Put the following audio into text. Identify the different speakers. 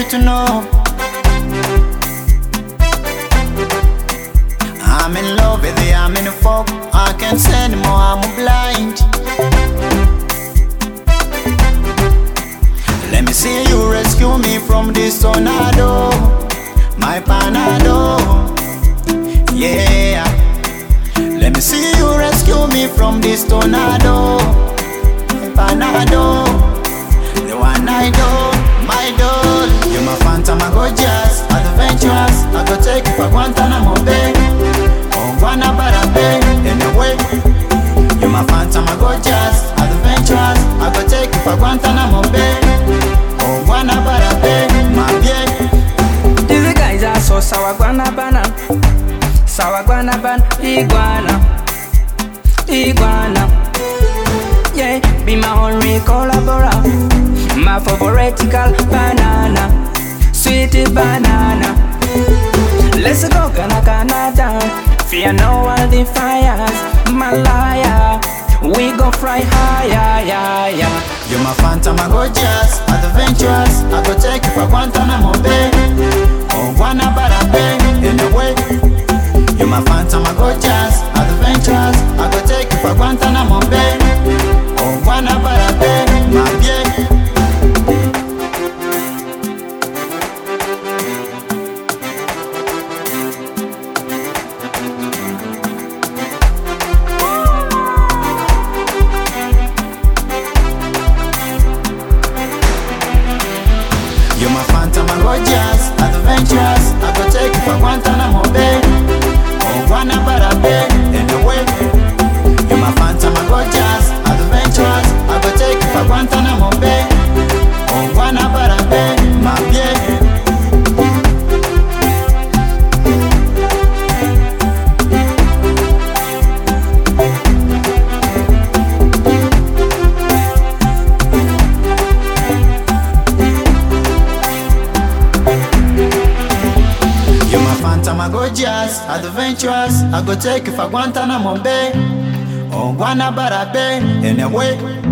Speaker 1: to know. I'm in love with you, I'm in the fuck. I can't say anymore, I'm blind. Let me see you rescue me from this tornado, my panado. Yeah. Let me see you rescue me from this tornado, my panado. The one I do, my doll. You're my phantom, I go just adventurous. I go take you for Guantanamo Bay, oh Guanabara Bay. Anyway, you're my phantom, I go just adventurous. I go take you for Guantanamo Bay, oh Guanabara Bay, my baby.
Speaker 2: These guys are so sour, Guanabana, sour Guanaban, iguana. Yeah, be my only collaborator. My favoritical banana, sweet banana. Let's go Canada, fear no all the fires, Malaya. We go fly higher, yeah, yeah.
Speaker 1: You're my phantom, I go just adventurous. I go take you for Guantanamo Bay, oh Guanabara Bay. Anyway, you're my phantom, I go just adventurous. I go take you for Guantanamo Bay, oh Guanabara Bay, my baby. You're my phantom, I go just adventurous. I go take you for Guantanamo Bay, oh Guanabara Bay. Anyway, you're my phantom, I go just adventurous. I go take you for Guantanamo Bay, oh Guanabara Bay, my baby. I go just adventurous. I go take you for Guantanamo Bay, oh Guanabara Bay. Anyway.